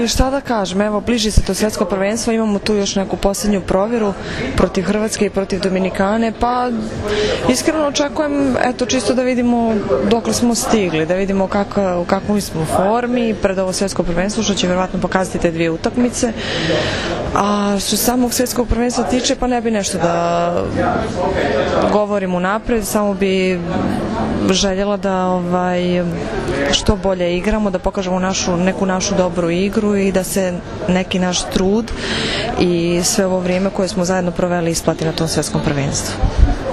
šta da kažem, evo bliži se to svjetsko prvenstvo, imamo tu još neku posljednju provjeru protiv Hrvatske i protiv Dominikane, pa iskreno očekujem, eto, čisto da vidimo dokle smo stigli, da vidimo u kakvoj smo formi pred ovo svjetsko prvenstvo, što će vjerovatno pokazati te dvije utakmice. A što se samog svjetskog prvenstva tiče, pa ne bi nešto da govorim unapred, samo bi željela da što bolje igramo, da pokažemo neku našu dobru igru i da se neki naš trud i sve ovo vrijeme koje smo zajedno proveli isplati na tom svjetskom prvenstvu.